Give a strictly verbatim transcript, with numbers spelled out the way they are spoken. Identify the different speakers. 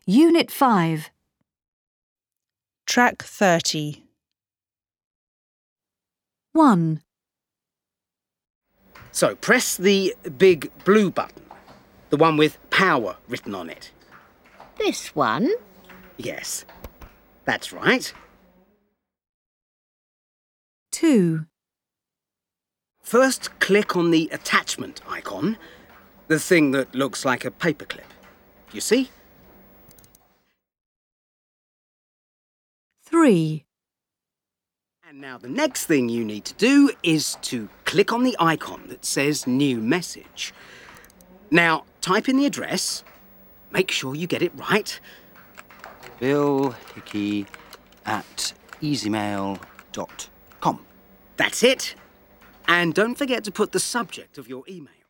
Speaker 1: Unit five.
Speaker 2: Track thirty.
Speaker 1: one.
Speaker 3: So press the big blue button, the one with power written on it.
Speaker 4: This one?
Speaker 3: Yes, that's right.
Speaker 1: two.
Speaker 3: First, click on the attachment icon, the thing that looks like a paperclip. You see?
Speaker 1: three.
Speaker 3: And now the next thing you need to do is to click on the icon that says New Message. Now, type in the address. Make sure you get it right.
Speaker 5: Bill Hickey at easymail dot com.
Speaker 3: That's it. And don't forget to put the subject of your email.